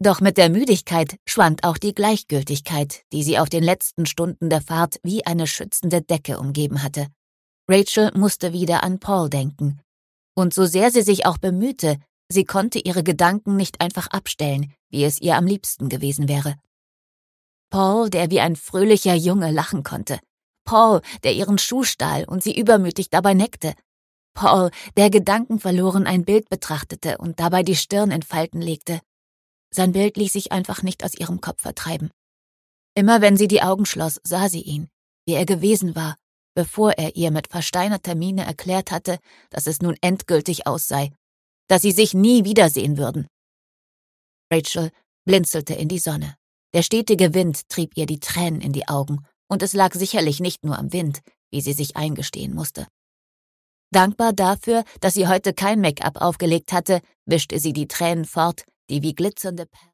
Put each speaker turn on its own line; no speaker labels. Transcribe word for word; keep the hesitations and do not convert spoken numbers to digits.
Doch mit der Müdigkeit schwand auch die Gleichgültigkeit, die sie auf den letzten Stunden der Fahrt wie eine schützende Decke umgeben hatte. Rachel musste wieder an Paul denken. Und so sehr sie sich auch bemühte, sie konnte ihre Gedanken nicht einfach abstellen, wie es ihr am liebsten gewesen wäre. Paul, der wie ein fröhlicher Junge lachen konnte. Paul, der ihren Schuh stahl und sie übermütig dabei neckte. Paul, der gedankenverloren ein Bild betrachtete und dabei die Stirn in Falten legte. Sein Bild ließ sich einfach nicht aus ihrem Kopf vertreiben. Immer wenn sie die Augen schloss, sah sie ihn, wie er gewesen war, bevor er ihr mit versteinerter Miene erklärt hatte, dass es nun endgültig aus sei, dass sie sich nie wiedersehen würden. Rachel blinzelte in die Sonne. Der stetige Wind trieb ihr die Tränen in die Augen, und es lag sicherlich nicht nur am Wind, wie sie sich eingestehen musste. Dankbar dafür, dass sie heute kein Make-up aufgelegt hatte, wischte sie die Tränen fort, die wie glitzernde Perlen